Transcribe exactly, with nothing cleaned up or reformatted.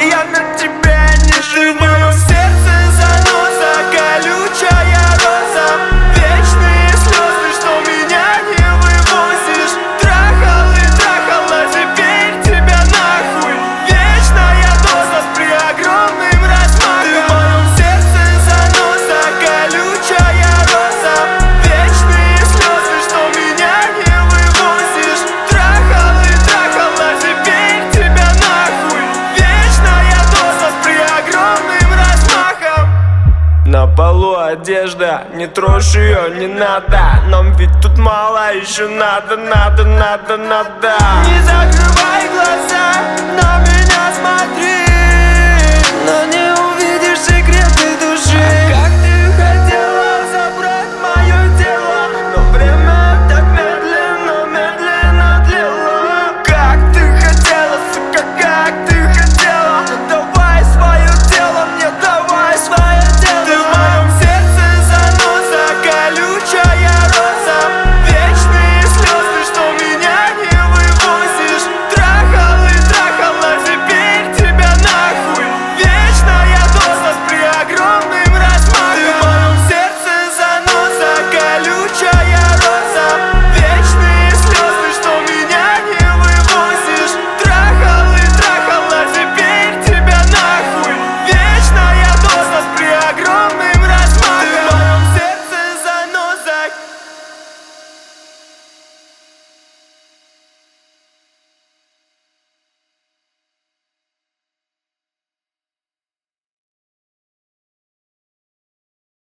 я на тебя не живу. В моем сердце заноза, колючая роза, вечные слезы, что меня не вывозишь. Трахал и трахала, теперь тебя нахуй. Вечная доза при огромным размахом. Ты в моем сердце заноза, колючая роза, вечные слезы, что меня не вывозишь. Трахал и трахала, теперь тебя нахуй. Вечная доза при огромным размахом. На полу одежда, не трожь ее, не надо. Нам ведь тут мало, еще надо, надо, надо, надо. Не закрывай глаза, но меня